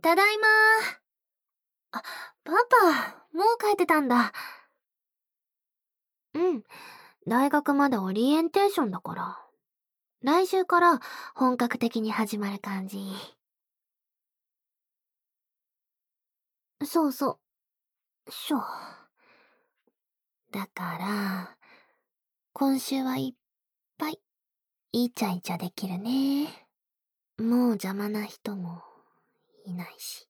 ただいまー。あ、パパ、もう帰ってたんだ。うん。大学までオリエンテーションだから。来週から本格的に始まる感じ。そうそう。だから、今週はいっぱいイチャイチャできるね。もう邪魔な人もいないし。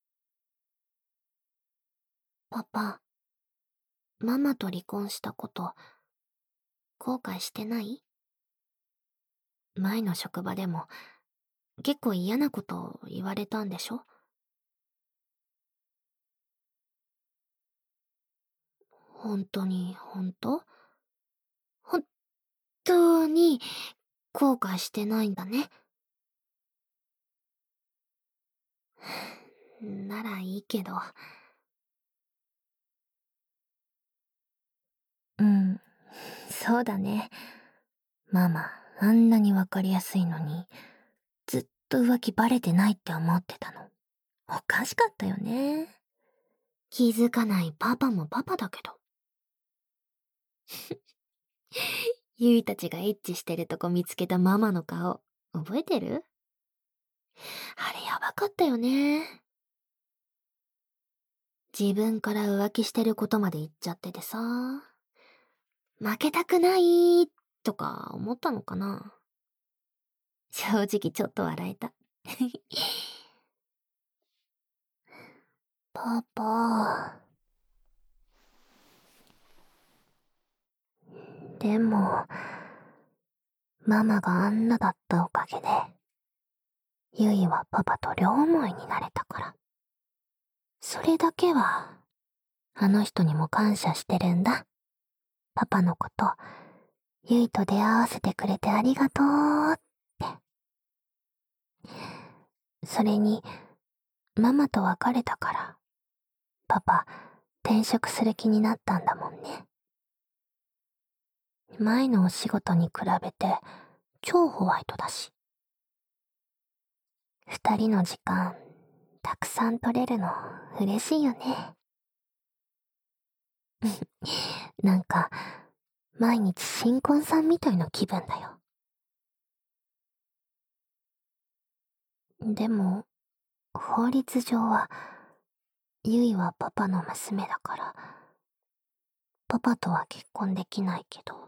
パパ、ママと離婚したこと後悔してない？前の職場でも結構嫌なこと言われたんでしょ？本当に本当？本当に後悔してないんだね。ならいいけど。うん、そうだね。ママ、あんなにわかりやすいのに、ずっと浮気バレてないって思ってたの。おかしかったよね。気づかないパパもパパだけど。ゆいたちがエッチしてるとこ見つけたママの顔、覚えてる？あれやばかったよね。自分から浮気してることまで言っちゃっててさ。負けたくないとか思ったのかな。正直ちょっと笑えた。パパ。でも、ママがあんなだったおかげで、ゆいはパパと両思いになれたから。それだけは、あの人にも感謝してるんだ。パパのこと、ゆいと出会わせてくれてありがとうって。それに、ママと別れたから、パパ、転職する気になったんだもんね。前のお仕事に比べて、超ホワイトだし。二人の時間、たくさん取れるの、嬉しいよね。なんか、毎日新婚さんみたいな気分だよ。でも、法律上は、ゆいはパパの娘だから、パパとは結婚できないけど。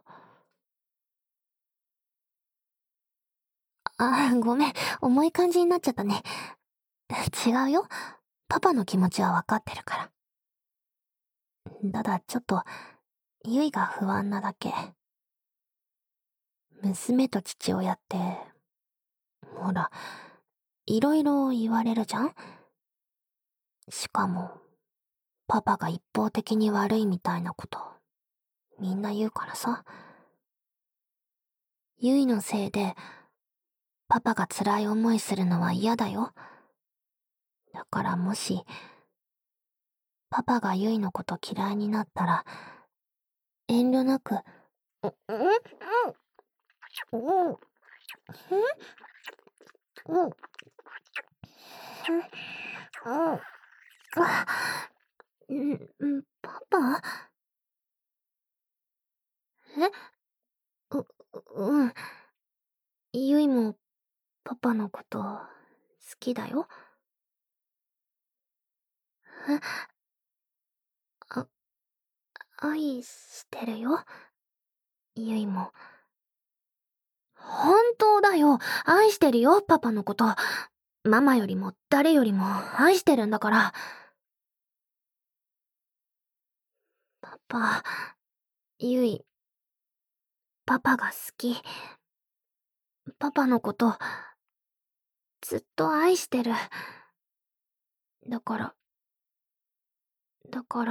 ごめん、重い感じになっちゃったね。違うよ。パパの気持ちはわかってるから。ただちょっと、ゆいが不安なだけ。娘と父親って、ほら、いろいろ言われるじゃん？しかも、パパが一方的に悪いみたいなこと、みんな言うからさ。ゆいのせいで、パパが辛い思いするのは嫌だよ。だからもし、パパがゆいのこと嫌いになったら、遠慮なく、パパ？え？うん。ゆいもパパのこと好きだよ。え、あ、愛してるよ。ゆいも。本当だよ。愛してるよ、パパのこと。ママよりも誰よりも愛してるんだから。パパ、ゆい、パパが好き。パパのこと、ずっと愛してる。だから、だから、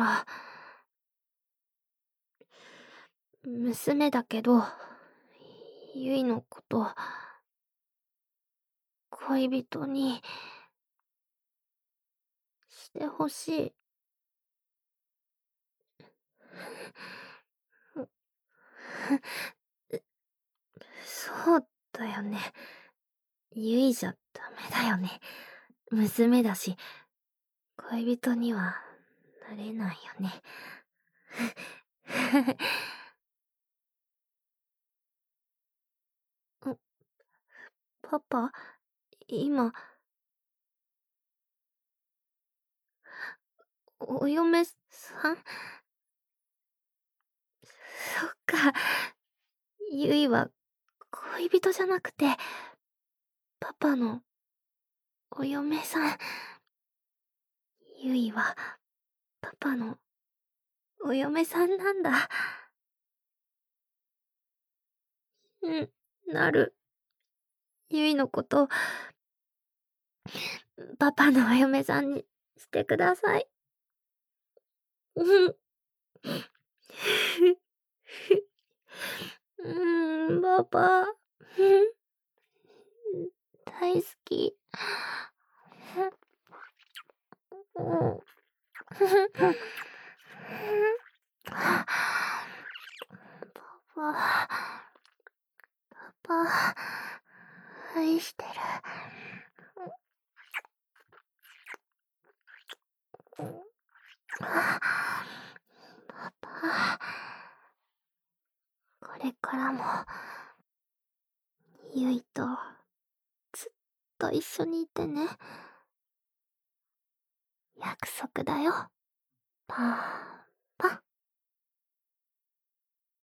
娘だけど、ゆいのこと、恋人にしてほしい。そうだよね。ゆいじゃダメだよね。 娘だし、恋人にはなれないよね。ん、パパ、今、お嫁さん？そっか。ゆいは恋人じゃなくて、パパのお嫁さん。ゆいはパパのお嫁さんなんだ。うん、なる。ゆいのこと、パパのお嫁さんにしてください。うん。パパ。大好き。うん。パパ、愛してる。パパ、これからも、ゆいと、ずっと一緒にいてね。約束だよ。パパ。